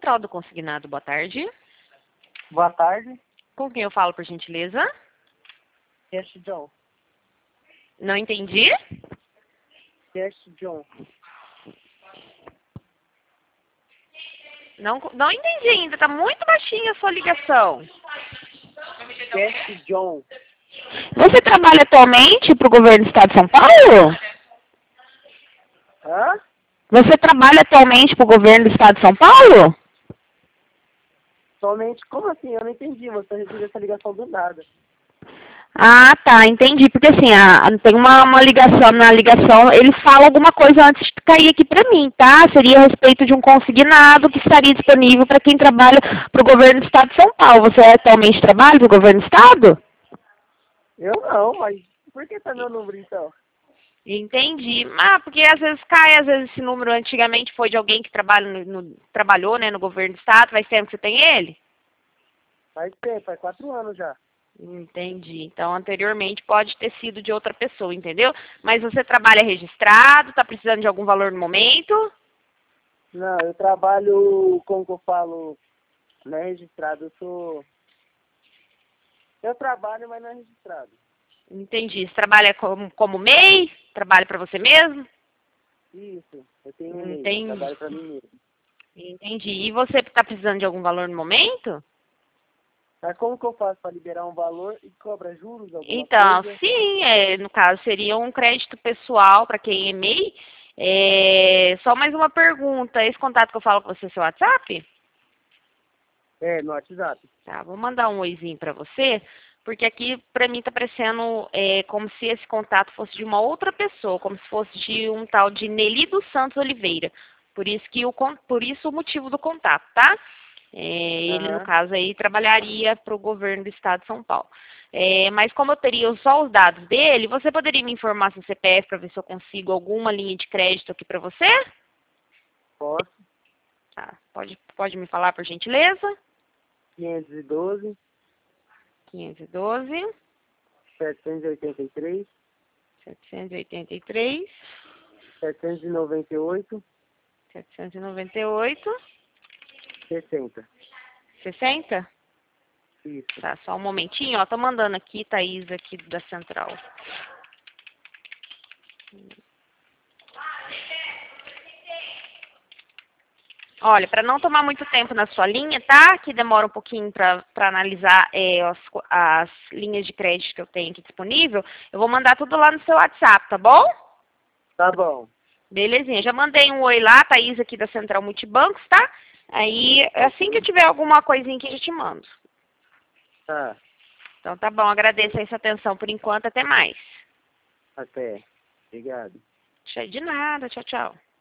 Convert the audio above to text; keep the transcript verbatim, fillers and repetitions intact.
Central do Consignado, boa tarde. Boa tarde. Com quem eu falo, por gentileza? Cash John. Não entendi? Cash John. Não, não entendi ainda, tá muito baixinha a sua ligação. Cash John. Você trabalha atualmente para o governo do estado de São Paulo? Hã? Você trabalha atualmente para o governo do estado de São Paulo? Somente, como assim? Eu não entendi. Você recebeu essa ligação do nada. Ah, tá, entendi. Porque assim, a, tem uma, uma ligação, na ligação, ele fala alguma coisa antes de cair aqui pra mim, tá? Seria a respeito de um consignado que estaria disponível para quem trabalha pro governo do estado de São Paulo. Você atualmente trabalha pro governo do estado? Eu não, mas por que tá meu número então? Entendi. Ah, porque às vezes cai, às vezes esse número antigamente foi de alguém que trabalha no, no- trabalhou, né, no governo do estado. Faz tempo que você tem ele? Faz tempo, faz quatro anos já. Entendi. Então, anteriormente pode ter sido de outra pessoa, entendeu? Mas você trabalha registrado, tá precisando de algum valor no momento? Não, eu trabalho, como que eu falo, não é registrado. Eu sou... Eu trabalho, mas não é registrado. Entendi. Você trabalha como, como M E I? Trabalha para você mesmo? Isso, eu tenho um Entendi. meio, trabalho pra mim mesmo. Entendi. E você está precisando de algum valor no momento? Mas como que eu faço para liberar um valor e cobra juros, alguma Então, coisa? sim, é, no caso seria um crédito pessoal para quem é M E I. É, só mais uma pergunta. Esse contato que eu falo com você é seu WhatsApp? É, no WhatsApp. Tá, vou mandar um oizinho para você, porque aqui para mim tá parecendo é, como se esse contato fosse de uma outra pessoa, como se fosse de um tal de Nelly dos Santos Oliveira. Por isso que o con- por isso o motivo do contato, tá? É, ele no Aham. caso aí trabalharia para o governo do estado de São Paulo. É, mas como eu teria só os dados dele, você poderia me informar seu C P F para ver se eu consigo alguma linha de crédito aqui para você? Posso. Tá, pode pode me falar por gentileza? quinhentos e doze, quinhentos e doze. setecentos e oitenta e três, setecentos e oitenta e três, setecentos e noventa e oito, setecentos e noventa e oito, sessenta. sessenta? Isso. Tá, só um momentinho, ó, tô mandando aqui, Thaís, aqui da Central. Olha, para não tomar muito tempo na sua linha, tá? Que demora um pouquinho para analisar é, as, co- as linhas de crédito que eu tenho aqui disponível, eu vou mandar tudo lá no seu WhatsApp, tá bom? Tá bom. Belezinha, já mandei um oi lá, Thaís aqui da Central Multibancos, tá? Aí, assim que eu tiver alguma coisinha aqui, eu já te mando. Tá. Então tá bom, agradeço aí sua atenção por enquanto, até mais. Até. Obrigado. Cheio de nada, tchau, tchau.